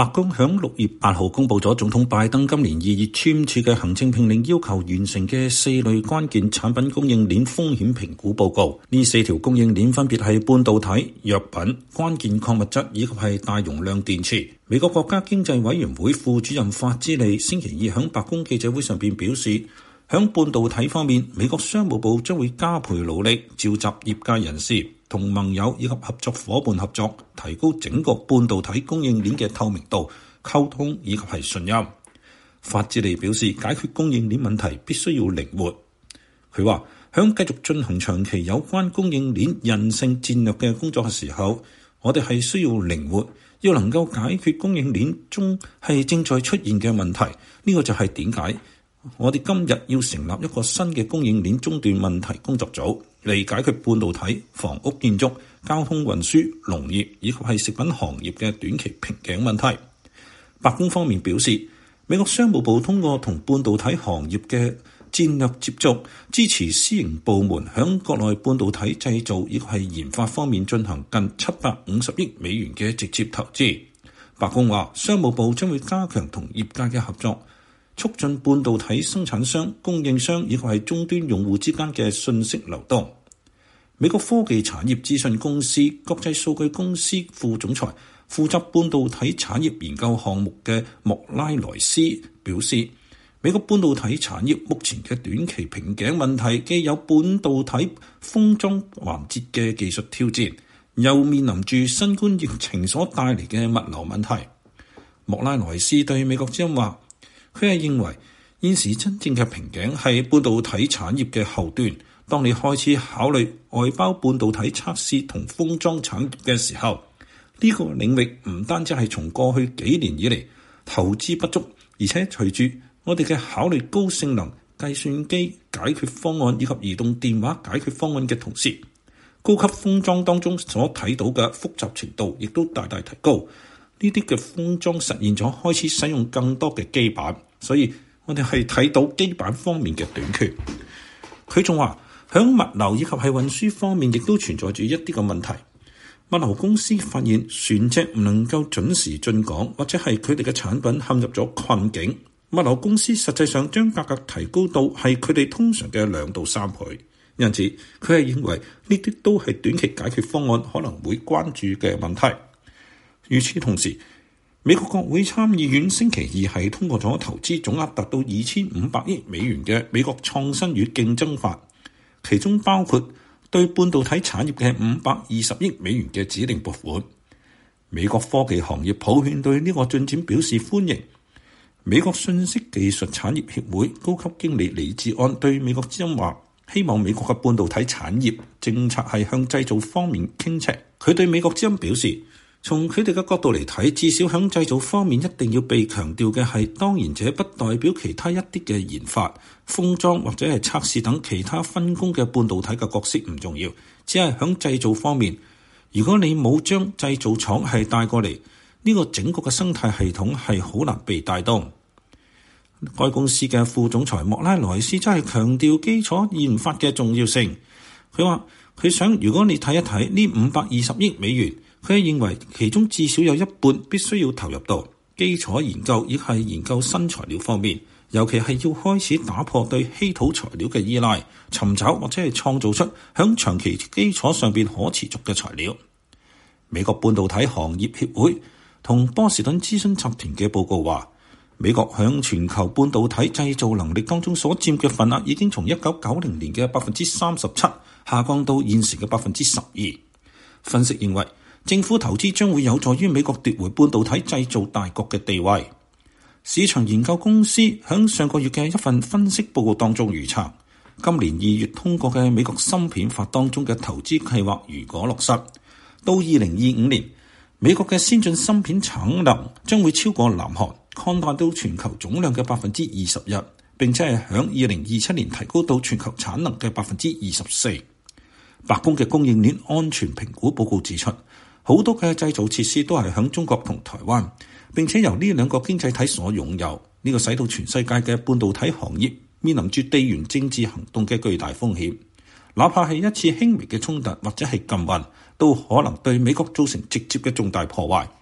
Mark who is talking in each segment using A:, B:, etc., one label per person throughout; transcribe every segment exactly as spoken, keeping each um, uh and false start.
A: 白宮響六月八號公佈咗總統拜登今年二月簽署嘅行政命令，要求完成嘅四類關鍵產品供應鏈風險評估報告。呢四條供應鏈分別係半導體、藥品、關鍵礦物質以及係大容量電池。美國國家經濟委員會副主任法茲利星期二響白宮記者會上邊表示，響半導體方面，美國商務部將會加倍努力，召集業界人士同盟友以及合作夥伴合作，提高整個半導體供應鏈嘅透明度、溝通以及係信任。法茲利表示，解決供應鏈問題必須要靈活。佢話，響繼續進行長期有關供應鏈韌性戰略嘅工作嘅時候，我哋係需要靈活，要能夠解決供應鏈中係正在出現嘅問題。呢個就係點解我哋今日要成立一個新嘅供應鏈中斷問題工作組，嚟解決半導體、房屋建築、交通運輸、農業以及係食品行業嘅短期瓶頸問題。白宮方面表示，美國商務部通過同半導體行業嘅戰略接觸，支持私營部門響國內半導體製造以及係研發方面進行近七百五十億美元嘅直接投資。白宮話，商務部將會加強同業界嘅合作，促進半導體生產商、供應商以及係終端用戶之間嘅信息流動。美國科技產業資訊公司國際數據公司副總裁、負責半導體產業研究項目嘅莫拉萊斯表示，美國半導體產業目前嘅短期瓶頸問題，既有半導體封裝環節嘅技術挑戰，又面臨住新冠疫情所帶嚟嘅物流問題。莫拉萊斯對美國之音話，佢係認為現時真正嘅瓶頸係半導體產業嘅後端。當你開始考慮外包半導體測試同封裝產業嘅時候，呢個領域唔單止係從過去幾年以嚟投資不足，而且隨住我哋嘅考慮高性能計算機解決方案以及移動電話解決方案嘅同時，高級封裝當中所睇到嘅複雜程度亦都大大提高。呢啲嘅封裝實現咗開始使用更多嘅基板，所以我哋係睇到基板方面嘅短缺。佢仲話，響物流以及係運輸方面亦都存在住一啲嘅問題。物流公司發現船隻唔能夠準時進港，或者係佢哋嘅產品陷入咗困境。物流公司實際上將價格提高到係佢哋通常嘅兩到三倍，因此佢係認為呢啲都係短期解決方案可能會關注嘅問題。與此同時，美國國會參議院星期二係通過咗投資總額達到二千五百億美元嘅美國創新與競爭法，其中包括對半導體產業嘅五百二十億美元嘅指定撥款。美國科技行業普遍對呢個進展表示歡迎。美國信息技術產業協會高級經理李志安對美國之音話，希望美國嘅半導體產業政策係向製造方面傾斜。佢對美國之音表示，從佢哋嘅角度嚟睇，至少響製造方面一定要被強調嘅係，當然這不代表其他一啲嘅研發、封裝或者係測試等其他分工嘅半導體嘅角色唔重要，只係響製造方面，如果你冇將製造廠係帶過嚟，呢個整個嘅生態系統係好難被帶動。該公司嘅副總裁莫拉萊斯真係強調基礎研發嘅重要性。佢話佢想，如果你睇一睇呢五百二十億美元，佢係認為其中至少有一半必須要投入到基礎研究，亦係研究新材料方面，尤其係要開始打破對稀土材料嘅依賴，尋找或者係創造出響長期基礎上邊可持續嘅材料。美國半導體行業協會同波士頓諮詢集團嘅報告話，美國響全球半導體製造能力當中所佔嘅份額已經從一九九零年嘅百分之三十七下降到現時嘅百分之十二。分析認為，政府投資將會有助於美國奪回半導體製造大國嘅地位。市場研究公司響上個月嘅一份分析報告當中預測，今年二月通過嘅美國芯片法當中嘅投資計劃如果落實，到二零二五年，美國嘅先進芯片產能將會超過南韓，擴大到全球總量嘅百分之二十一，並且係響二零二七年提高到全球產能嘅百分之二十四。白宮嘅供應鏈安全評估報告指出，好多嘅製造設施都係響中國同台灣，並且由呢兩個經濟體所擁有。呢個使到全世界嘅半導體行業面臨住地緣政治行動嘅巨大風險，哪怕係一次輕微嘅衝突或者係禁運，都可能對美國造成直接嘅重大破壞。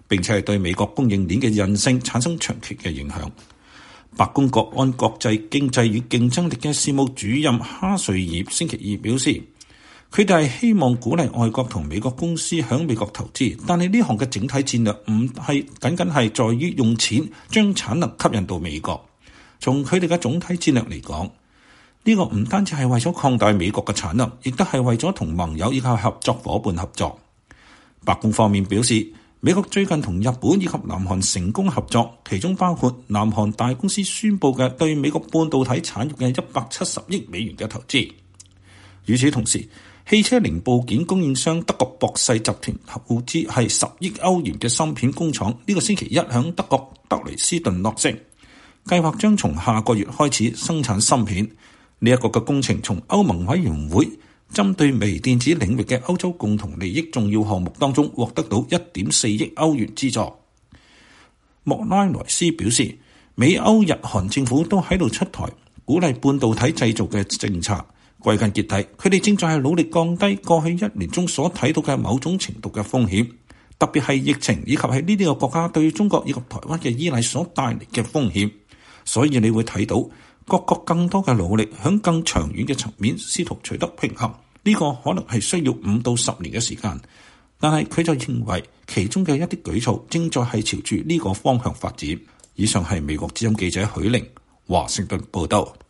A: 並且係對美國供應鏈嘅韌性產生長期嘅影響。白宮國安國際經濟與競爭力嘅事務主任哈瑞爾星期二表示，佢哋係希望鼓勵外國同美國公司響美國投資，但係呢項嘅整體戰略唔係僅僅係在於用錢將產能吸引到美國。從佢哋嘅總體戰略嚟講，呢個唔單止係為咗擴大美國嘅產能，亦都係為咗同盟友以及合作伙伴合作。白宮方面表示，美國最近同日本以及南韓成功合作，其中包括南韓大公司宣布嘅對美國半導體產業嘅一百七十億美元嘅投資。與此同時，汽車零部件供應商德國博世集團投資係十億歐元嘅芯片工廠，呢個星期一響德國德累斯頓落成，計劃將從下個月開始生產芯片。呢一個嘅工程從歐盟委員會針對微電子領域嘅歐洲共同利益重要項目當中獲得到一點四億歐元資助。莫拉萊斯表示，美歐日韓政府都喺度出台鼓勵半導體製造嘅政策。歸根結底，佢哋正在係努力降低過去一年中所睇到嘅某種程度嘅風險，特別係疫情以及係呢啲個國家對中國以及台灣嘅依賴所帶嚟嘅風險。所以你會睇到各國更多嘅努力，響更長遠嘅層面試圖取得平衡。呢個可能係需要五到十年嘅時間，但係佢就認為其中嘅一啲舉措正在係朝住呢個方向發展。以上係美國之音記者許玲華盛頓報道。